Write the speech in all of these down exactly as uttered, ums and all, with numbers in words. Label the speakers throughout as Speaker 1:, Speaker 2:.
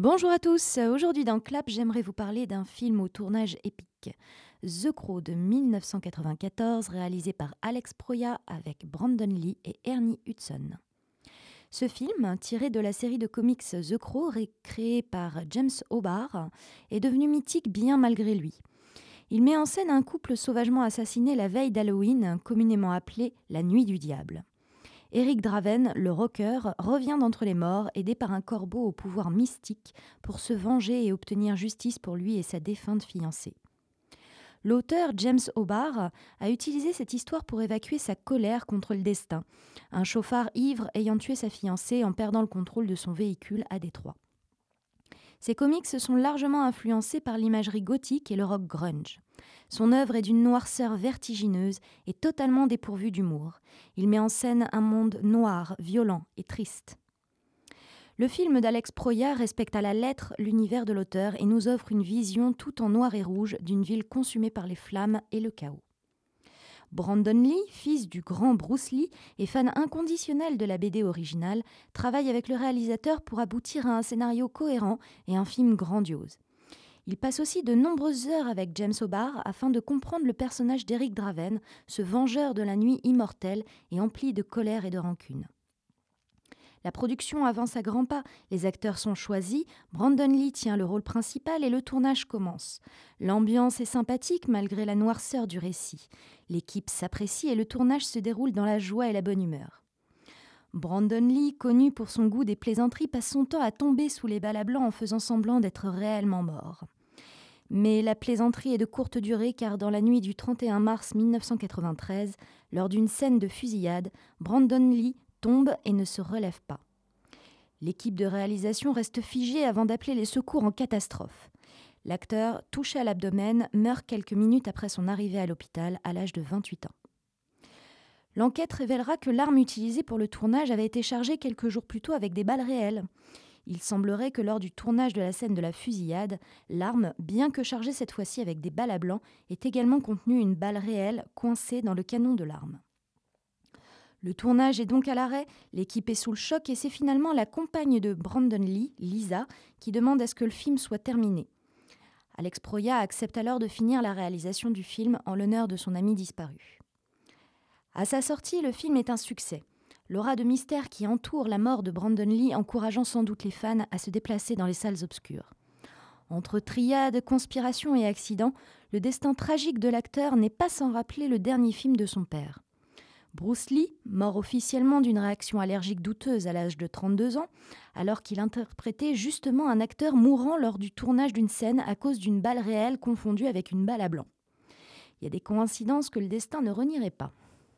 Speaker 1: Bonjour à tous, aujourd'hui dans Clap, j'aimerais vous parler d'un film au tournage épique. The Crow de mille neuf cent quatre-vingt-quatorze, réalisé par Alex Proyas avec Brandon Lee et Ernie Hudson. Ce film, tiré de la série de comics The Crow, créé par James O'Barr, est devenu mythique bien malgré lui. Il met en scène un couple sauvagement assassiné la veille d'Halloween, communément appelé la Nuit du Diable. Eric Draven, le rocker, revient d'entre les morts, aidé par un corbeau au pouvoir mystique, pour se venger et obtenir justice pour lui et sa défunte fiancée. L'auteur James O'Barr a utilisé cette histoire pour évacuer sa colère contre le destin, un chauffard ivre ayant tué sa fiancée en perdant le contrôle de son véhicule à Détroit. Ces comics se sont largement influencés par l'imagerie gothique et le rock grunge. Son œuvre est d'une noirceur vertigineuse et totalement dépourvue d'humour. Il met en scène un monde noir, violent et triste. Le film d'Alex Proyas respecte à la lettre l'univers de l'auteur et nous offre une vision tout en noir et rouge d'une ville consumée par les flammes et le chaos. Brandon Lee, fils du grand Bruce Lee et fan inconditionnel de la B D originale, travaille avec le réalisateur pour aboutir à un scénario cohérent et un film grandiose. Il passe aussi de nombreuses heures avec James O'Barr afin de comprendre le personnage d'Eric Draven, ce vengeur de la nuit immortelle et empli de colère et de rancune. La production avance à grands pas, les acteurs sont choisis, Brandon Lee tient le rôle principal et le tournage commence. L'ambiance est sympathique malgré la noirceur du récit. L'équipe s'apprécie et le tournage se déroule dans la joie et la bonne humeur. Brandon Lee, connu pour son goût des plaisanteries, passe son temps à tomber sous les balles à blanc en faisant semblant d'être réellement mort. Mais la plaisanterie est de courte durée car dans la nuit du trente et un mars mille neuf cent quatre-vingt-treize, lors d'une scène de fusillade, Brandon Lee tombe et ne se relève pas. L'équipe de réalisation reste figée avant d'appeler les secours en catastrophe. L'acteur, touché à l'abdomen, meurt quelques minutes après son arrivée à l'hôpital à l'âge de vingt-huit ans. L'enquête révélera que l'arme utilisée pour le tournage avait été chargée quelques jours plus tôt avec des balles réelles. Il semblerait que lors du tournage de la scène de la fusillade, l'arme, bien que chargée cette fois-ci avec des balles à blanc, ait également contenu une balle réelle coincée dans le canon de l'arme. Le tournage est donc à l'arrêt, l'équipe est sous le choc et c'est finalement la compagne de Brandon Lee, Lisa, qui demande à ce que le film soit terminé. Alex Proyas accepte alors de finir la réalisation du film en l'honneur de son ami disparu. À sa sortie, le film est un succès. L'aura de mystère qui entoure la mort de Brandon Lee encourageant sans doute les fans à se déplacer dans les salles obscures. Entre triades, conspirations et accidents, le destin tragique de l'acteur n'est pas sans rappeler le dernier film de son père. Bruce Lee, mort officiellement d'une réaction allergique douteuse à l'âge de trente-deux ans, alors qu'il interprétait justement un acteur mourant lors du tournage d'une scène à cause d'une balle réelle confondue avec une balle à blanc. Il y a des coïncidences que le destin ne renierait pas.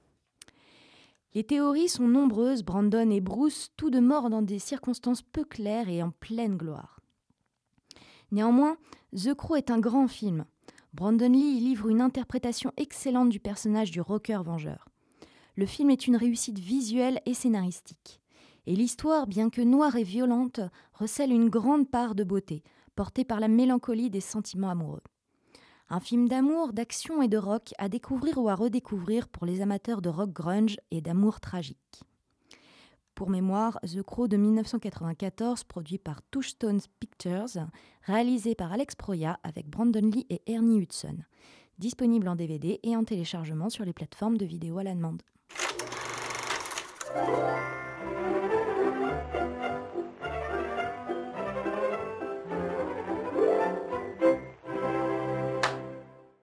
Speaker 1: Les théories sont nombreuses, Brandon et Bruce, tous deux morts dans des circonstances peu claires et en pleine gloire. Néanmoins, The Crow est un grand film. Brandon Lee y livre une interprétation excellente du personnage du rocker vengeur. Le film est une réussite visuelle et scénaristique. Et l'histoire, bien que noire et violente, recèle une grande part de beauté, portée par la mélancolie des sentiments amoureux. Un film d'amour, d'action et de rock à découvrir ou à redécouvrir pour les amateurs de rock grunge et d'amour tragique. Pour mémoire, The Crow de mille neuf cent quatre-vingt-quatorze, produit par Touchstone Pictures, réalisé par Alex Proyas avec Brandon Lee et Ernie Hudson. Disponible en D V D et en téléchargement sur les plateformes de vidéo à la demande.